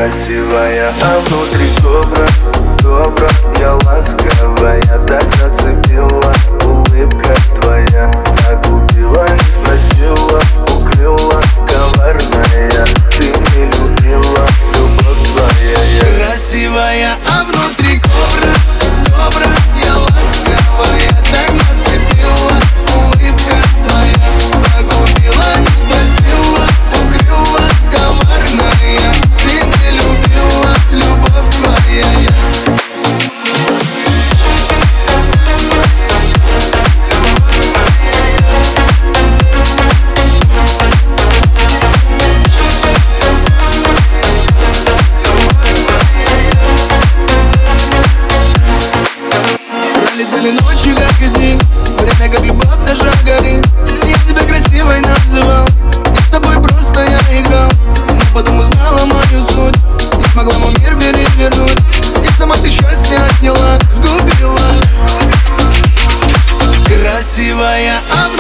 Красивая, а внутри кобра, добра, я ласковая, так зацепила. Улыбка твоя так убила, не спросила, укрыла. Коварная, ты не любила, любовь твоя. Красивая, а внутри кобра, добра, я ласковая, так зацепила. Улыбка твоя так убила, не спросила, укрыла. Коварная, ты не любила, любовь твоя. Пролетели ночи, как и дни, время как любовь наша горит. Я тебя красивой называл, и с тобой просто я играл. Но потом узнала мою суть, не смогла мой мир перевернуть. И сама ты счастье отняла, сгубила. Красивая, а